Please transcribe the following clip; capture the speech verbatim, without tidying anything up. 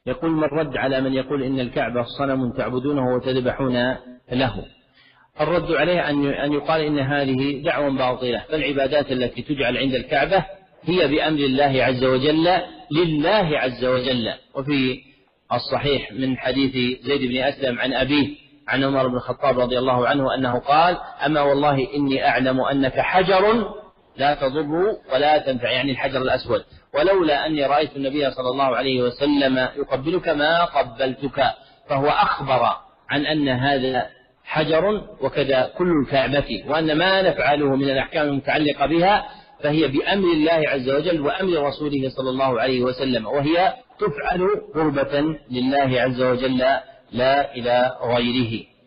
يقول ما الرد على من يقول إن الكعبة صنم تعبدونه وتذبحون له؟ الرد عليه أن يقال إن هذه دعوة باطلة، فالعبادات التي تجعل عند الكعبة هي بأمر الله عز وجل لله عز وجل. وفي الصحيح من حديث زيد بن أسلم عن أبيه عن عمر بن الخطاب رضي الله عنه أنه قال أما والله إني أعلم أنك حجر لا تضر ولا تنفع، يعني الحجر الأسود، ولولا أني رأيت النبي صلى الله عليه وسلم يقبلك ما قبلتك. فهو أخبر عن أن هذا حجر وكذا كل الكعبة، وأن ما نفعله من الأحكام المتعلقة بها فهي بأمر الله عز وجل وأمر رسوله صلى الله عليه وسلم، وهي تفعل قربة لله عز وجل لا إلى غيره.